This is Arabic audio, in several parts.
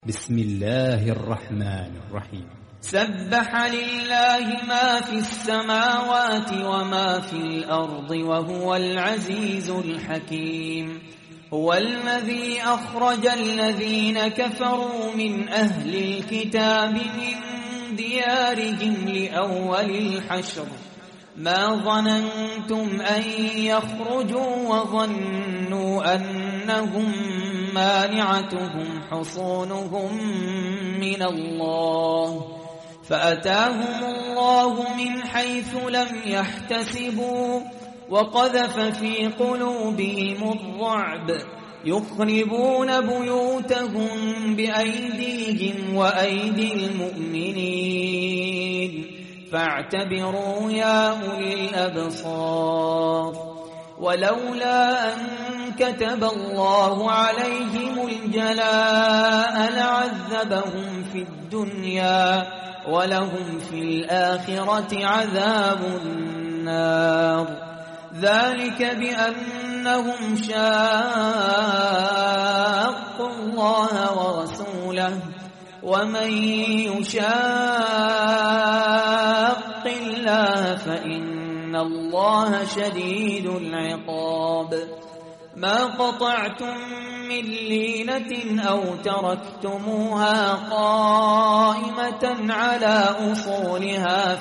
بسم الله الرحمن الرحيم. سبح لله ما في السماوات وما في الأرض وهو العزيز الحكيم. هو الذي أخرج الذين كفروا من أهل الكتاب من ديارهم لأول الحشر ما ظننتم أن يخرجوا وظنوا أنهم مانعتهم حصونهم من الله فأتاهم الله من حيث لم يحتسبوا وقذف في قلوبهم الرعب يخربون بيوتهم بأيديهم وأيدي المؤمنين فاعتبروا يا أولي الأبصار. ولولا أن كتب الله عليهم الجلاء لعذبهم في الدنيا ولهم في الآخرة عذاب النار. ذلك بأنهم شاقوا الله ورسوله ومن يشاق الله فإن الله شديد العقاب. ما قطعتم من لينة أو تركتموها قائمة على أصولها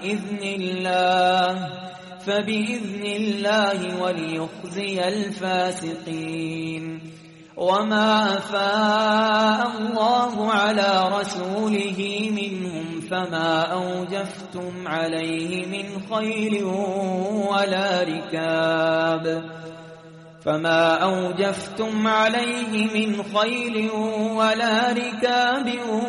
فبإذن الله وليخزي الفاسقين. وما أفاء الله على رسوله منهم فما أوجفتم عليه من خيل ولا ركاب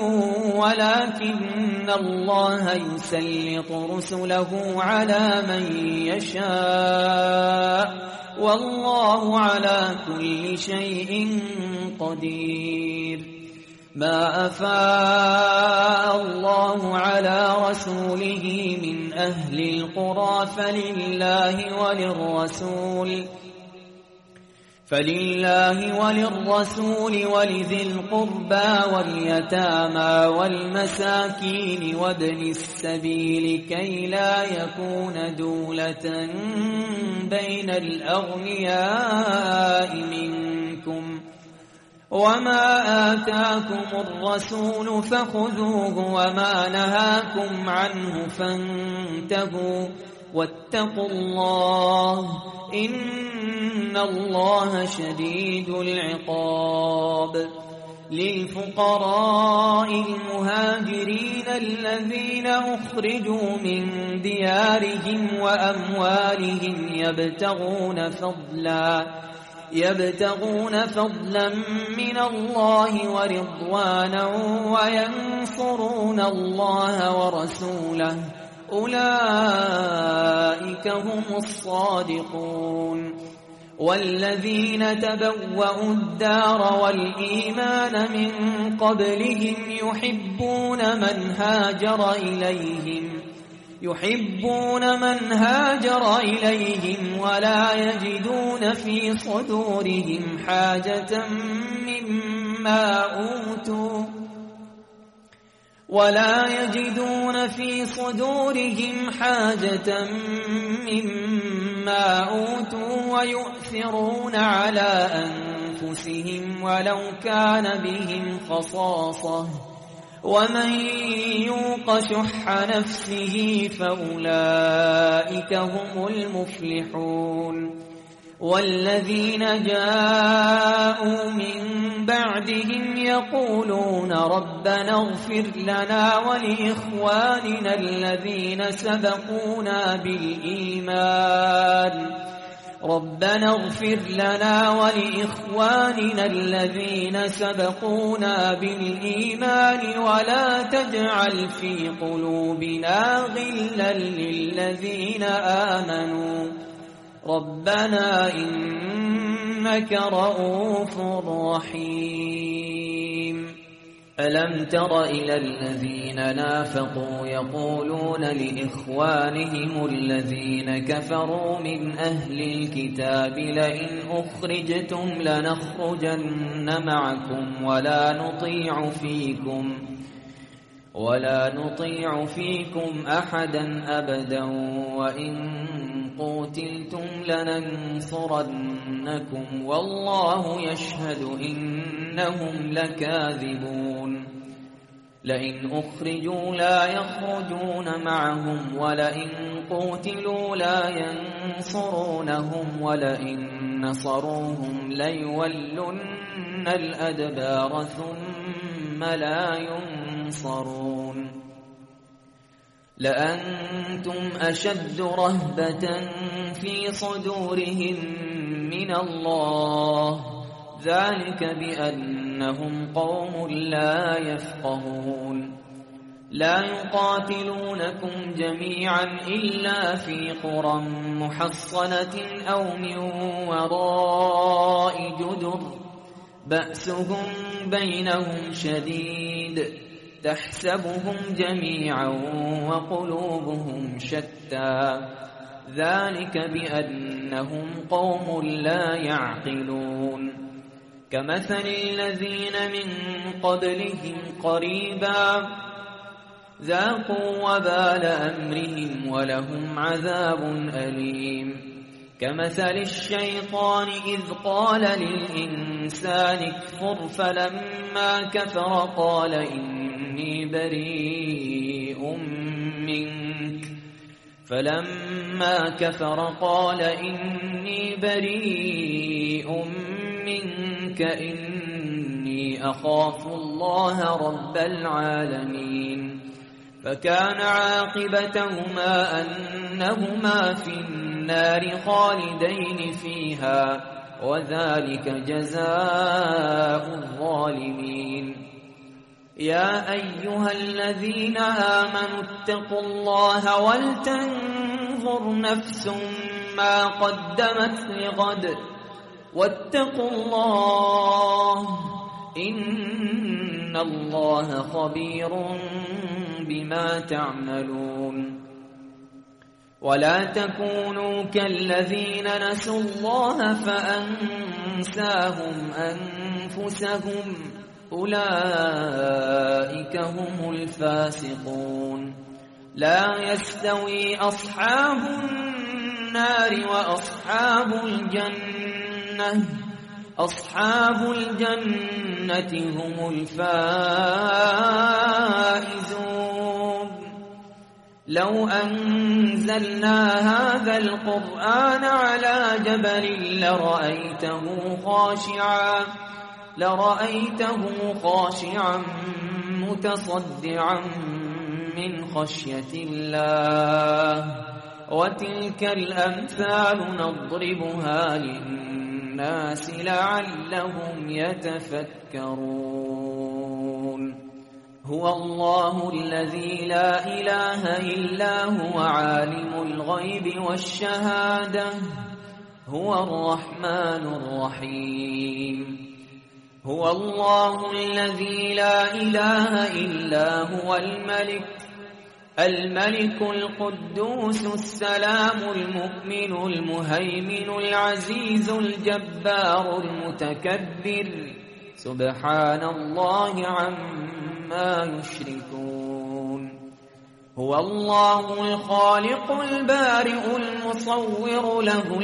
ولكن الله يسلط رسله على من يشاء والله على كل شيء قدير. ما أفاء الله على رسوله من أهل القرى فلله وللرسول ولذي القربى واليتامى والمساكين وابن السبيل كي لا يكون دولة بين الأغنياء منكم. وما آتاكم الرسول فخذوه وما نهاكم عنه فانتهوا واتقوا الله إن الله شديد العقاب. للفقراء المهاجرين الذين أخرجوا من ديارهم وأموالهم يبتغون فضلا من الله ورضوانا وينصرون الله ورسوله أولئك هم الصادقون. والذين تبوأوا الدار والإيمان من قبلهم يحبون من هاجر إليهم ولا يجدون في صدورهم حاجة مما أوتوا ويؤثرون على أنفسهم ولو كان بهم خصاصة ومن يوق شح نفسه فأولئك هم المفلحون. والذين جاءوا من بعدهم يقولون ربنا اغفر لنا ولإخواننا الذين سبقونا بالإيمان ولا تجعل في قلوبنا غلا للذين آمنوا ربنا إنك رؤوف رحيم. ألم تر إلى الذين نافقوا يقولون لإخوانهم الذين كفروا من أهل الكتاب لئن أخرجتم لنخرجن معكم ولا نطيع فيكم أحدا أبدا وإن قتلتم لننصرنكم والله يشهد إنهم لكاذبون لئن أخرجوا لا يخرجون معهم ولئن قتلوا لا ينصرونهم ولئن نصروهم ليولن الأدبار ثم لا ينصرون لأنتم أشد رهبة في صدورهم من الله ذلك بأنهم قوم لا يفقهون لا يقاتلونكم جميعا إلا في قرى محصنة أو من وراء جدر بأسهم بينهم شديد تحسبهم جميعا وقلوبهم شتى ذلك بأنهم قوم لا يعقلون كمثل الذين من قبلهم قريبا ذاقوا وبال أمرهم ولهم عذاب أليم كمثل الشيطان إذ قال للإنسان اكفر فلما كفر قال إني بريء منك إني أخاف الله رب العالمين فكان عاقبتهما أنهما في النار خالدين فيها وذلك جزاء الظالمين يا أيها الذين آمنوا اتقوا الله ولتنظر نفس ما قدمت لغد واتقوا الله إن الله خبير بما تعملون ولا تكونوا كالذين نسوا الله فأنساهم أنفسهم أولئك هم الفاسقون لا يستوي أصحاب النار وأصحاب الجنة هم الفائزون لو أنزلنا هذا القرآن على جبل لرأيته خاشعا متصدعا من خشية الله وتلك الأمثال نضربها للناس لعلهم يتفكرون هو الله الذي لا إله إلا هو عالم الغيب والشهادة هو الرحمن الرحيم هو الله الذي لا إله إلا هو الملك القدوس السلام المؤمن المهيمن العزيز الجبار المتكبر سبحان الله عما يشركون هو الله الخالق البارئ المصور له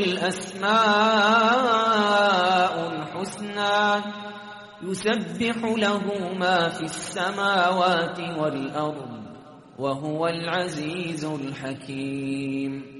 الأسماء الحسنى يسبح له ما في السماوات والأرض وهو العزيز الحكيم